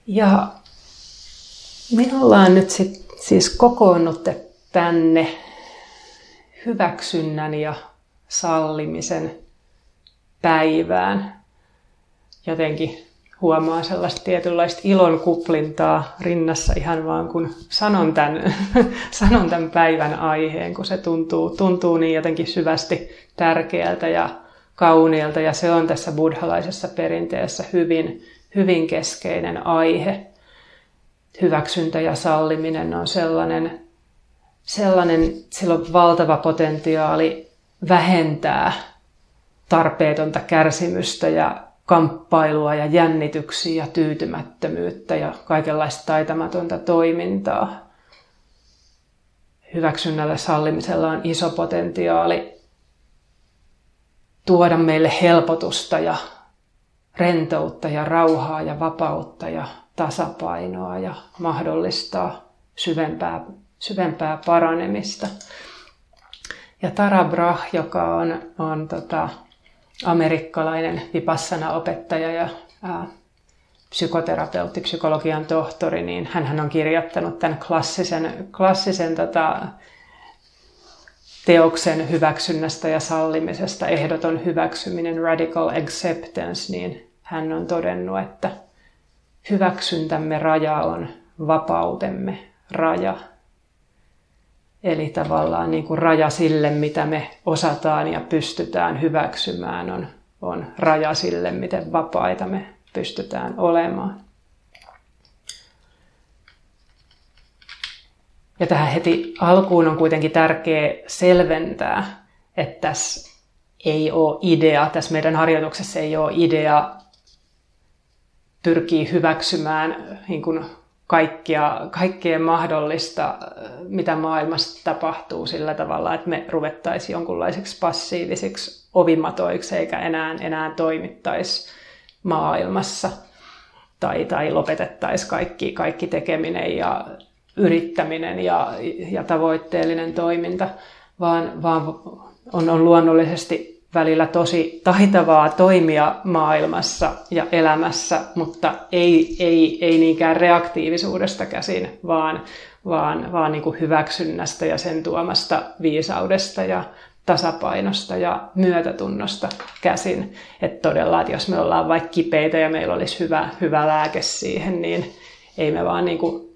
Ja me ollaan nyt siis kokoonnut tänne hyväksynnän ja sallimisen päivään. Jotenkin huomaa sellaista tietynlaista ilon kuplintaa rinnassa ihan vaan kun sanon tämän päivän aiheen, kun se tuntuu niin jotenkin syvästi tärkeältä ja kauniilta. Ja se on tässä buddhalaisessa perinteessä hyvin keskeinen aihe. Hyväksyntä ja salliminen on sellainen, sillä on valtava potentiaali vähentää tarpeetonta kärsimystä ja kamppailua ja jännityksiä ja tyytymättömyyttä ja kaikenlaista taitamatonta toimintaa. Hyväksynnällä sallimisella on iso potentiaali tuoda meille helpotusta ja rentoutta ja rauhaa ja vapautta ja tasapainoa ja mahdollistaa syvempää paranemista. Ja Tara Brach, joka on amerikkalainen vipassana-opettaja ja psykoterapeutti, psykologian tohtori, niin hän on kirjoittanut tämän klassisen teoksen hyväksynnästä ja sallimisesta, ehdoton hyväksyminen, radical acceptance, niin hän on todennut, että hyväksyntämme raja on vapautemme raja. Eli tavallaan niin kuin raja sille, mitä me osataan ja pystytään hyväksymään, on raja sille, miten vapaita me pystytään olemaan. Ja tähän heti alkuun on kuitenkin tärkeää selventää, että tässä ei ole idea, tässä meidän harjoituksessa ei ole idea pyrkiä hyväksymään niin kuin kaikkea mahdollista, mitä maailmassa tapahtuu sillä tavalla, että me ruvettaisiin jonkunlaisiksi passiivisiksi ovimatoiksi eikä enää toimittaisi maailmassa tai lopetettaisiin kaikki tekeminen ja yrittäminen ja tavoitteellinen toiminta, vaan on luonnollisesti välillä tosi taitavaa toimia maailmassa ja elämässä, mutta ei niinkään reaktiivisuudesta käsin, vaan niin kuin hyväksynnästä ja sen tuomasta viisaudesta ja tasapainosta ja myötätunnosta käsin. Että todella, että jos me ollaan vaikka kipeitä ja meillä olisi hyvä lääke siihen, niin ei me vaan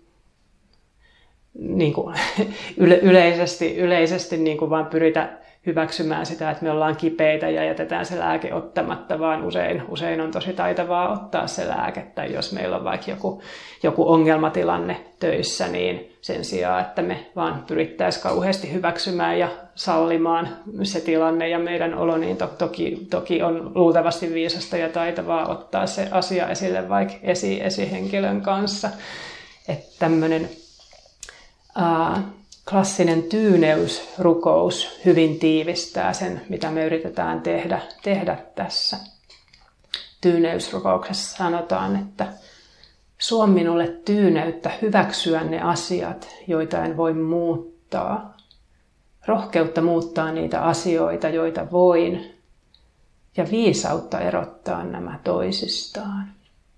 yleisesti niin kuin vaan pyritä hyväksymään sitä, että me ollaan kipeitä ja jätetään se lääke ottamatta, vaan usein on tosi taitavaa ottaa se lääke. Tai jos meillä on vaikka joku ongelmatilanne töissä, niin sen sijaan, että me vaan pyrittäisiin kauheasti hyväksymään ja sallimaan se tilanne ja meidän olo, niin toki on luultavasti viisasta ja taitavaa ottaa se asia esille vaikka esihenkilön kanssa. Että tämmöinen klassinen tyyneysrukous hyvin tiivistää sen, mitä me yritetään tehdä tässä. Tyyneysrukouksessa sanotaan, että suo minulle tyyneyttä hyväksyä ne asiat, joita en voi muuttaa. Rohkeutta muuttaa niitä asioita, joita voin. Ja viisautta erottaa nämä toisistaan.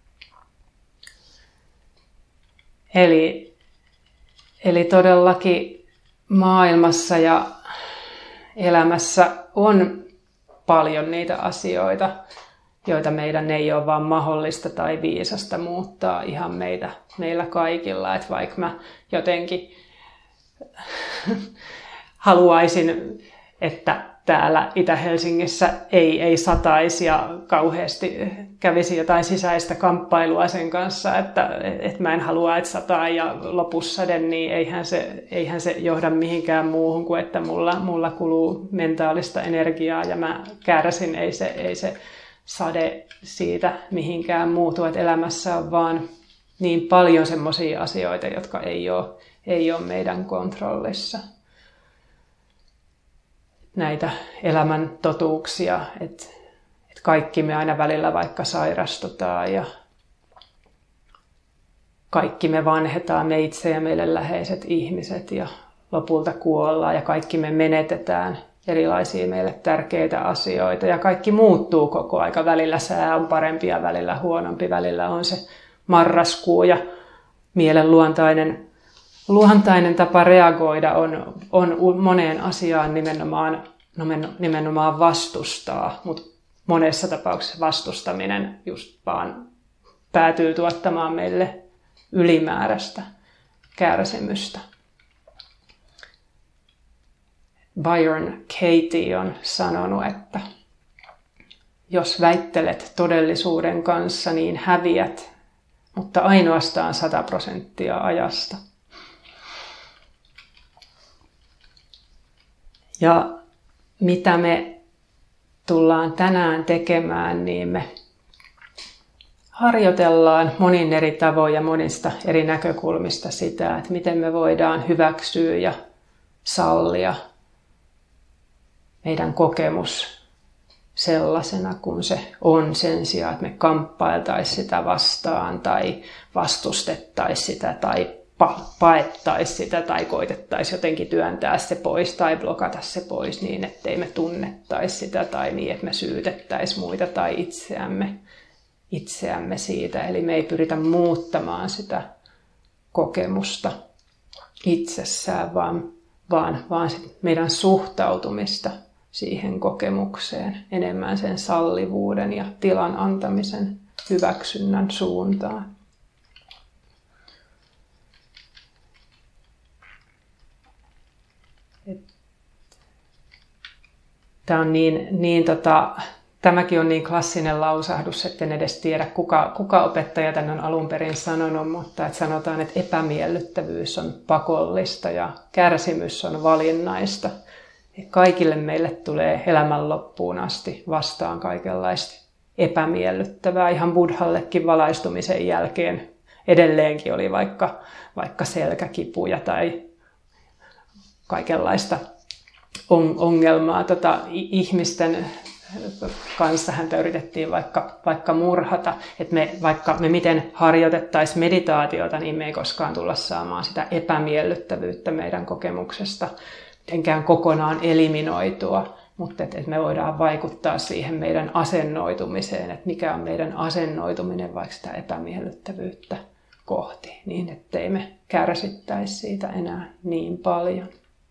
Eli todellakin maailmassa ja elämässä on paljon niitä asioita, joita meidän ei ole vaan mahdollista tai viisasta muuttaa ihan meillä kaikilla. Että vaikka mä jotenkin haluaisin, että täällä Itä-Helsingissä ei sataisi ja kauheasti kävisi jotain sisäistä kamppailua sen kanssa, että mä en halua, että sataa ja lopussa sade, niin eihän se johda mihinkään muuhun kuin, että mulla kuluu mentaalista energiaa ja mä kärsin, ei se sade siitä mihinkään muutu, että elämässä on vaan niin paljon semmoisia asioita, jotka ei ole meidän kontrollissa. Näitä elämän totuuksia, että kaikki me aina välillä vaikka sairastutaan ja kaikki me vanhetaan, me itse ja meille läheiset ihmiset ja lopulta kuollaan ja kaikki me menetetään erilaisia meille tärkeitä asioita ja kaikki muuttuu koko aika. Välillä sää on parempi ja välillä huonompi, välillä on se marraskuu ja mielen luontainen tapa reagoida on moneen asiaan nimenomaan vastustaa, mutta monessa tapauksessa vastustaminen just vaan päätyy tuottamaan meille ylimääräistä kärsimystä. Byron Katie on sanonut, että jos väittelet todellisuuden kanssa, niin häviät, mutta ainoastaan 100% ajasta. Ja mitä me tullaan tänään tekemään, niin me harjoitellaan monin eri tavoin ja monista eri näkökulmista sitä, että miten me voidaan hyväksyä ja sallia meidän kokemus sellaisena kuin se on sen sijaan, että me kamppailtaisiin sitä vastaan tai vastustettaisiin sitä tai paettaisiin sitä tai koitettaisiin jotenkin työntää se pois tai blokata se pois niin, ettei me tunnettaisi sitä tai niin, että me syytettäisiin muita tai itseämme siitä. Eli me ei pyritä muuttamaan sitä kokemusta itsessään, vaan sit meidän suhtautumista siihen kokemukseen enemmän sen sallivuuden ja tilan antamisen hyväksynnän suuntaan. Tämä on tämäkin on niin klassinen lausahdus, että en edes tiedä, kuka opettaja tämän on alun perin sanonut, mutta että sanotaan, että epämiellyttävyys on pakollista ja kärsimys on valinnaista. Kaikille meille tulee elämän loppuun asti vastaan kaikenlaista epämiellyttävää. Ihan Buddhallekin valaistumisen jälkeen edelleenkin oli vaikka selkäkipuja tai kaikenlaista ongelmaa. Ihmisten kanssa häntä yritettiin vaikka murhata, että vaikka me miten harjoitettaisiin meditaatiota, niin me ei koskaan tulla saamaan sitä epämiellyttävyyttä meidän kokemuksesta mitenkään kokonaan eliminoitua, mutta että me voidaan vaikuttaa siihen meidän asennoitumiseen, että mikä on meidän asennoituminen vaikka sitä epämiellyttävyyttä kohti, niin ettei me kärsittäisi siitä enää niin paljon.